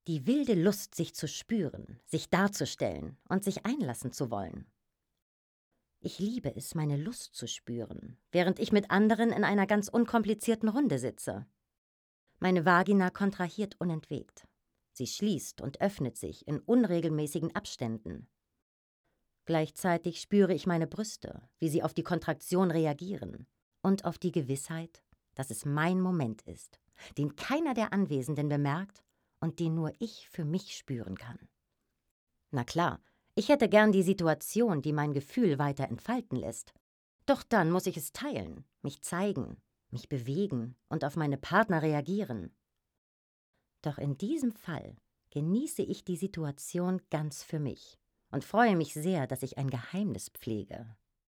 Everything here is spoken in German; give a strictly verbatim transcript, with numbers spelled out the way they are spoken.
Die wilde Lust, sich zu spüren, sich darzustellen und sich einlassen zu wollen. Ich liebe es, meine Lust zu spüren, während ich mit anderen in einer ganz unkomplizierten Runde sitze. Meine Vagina kontrahiert unentwegt. Sie schließt und öffnet sich in unregelmäßigen Abständen. Gleichzeitig spüre ich meine Brüste, wie sie auf die Kontraktion reagieren und auf die Gewissheit, dass es mein Moment ist, den keiner der Anwesenden bemerkt und den nur ich für mich spüren kann. Na klar, ich hätte gern die Situation, die mein Gefühl weiter entfalten lässt. Doch dann muss ich es teilen, mich zeigen, mich bewegen und auf meine Partner reagieren. Doch in diesem Fall genieße ich die Situation ganz für mich und freue mich sehr, dass ich ein Geheimnis pflege.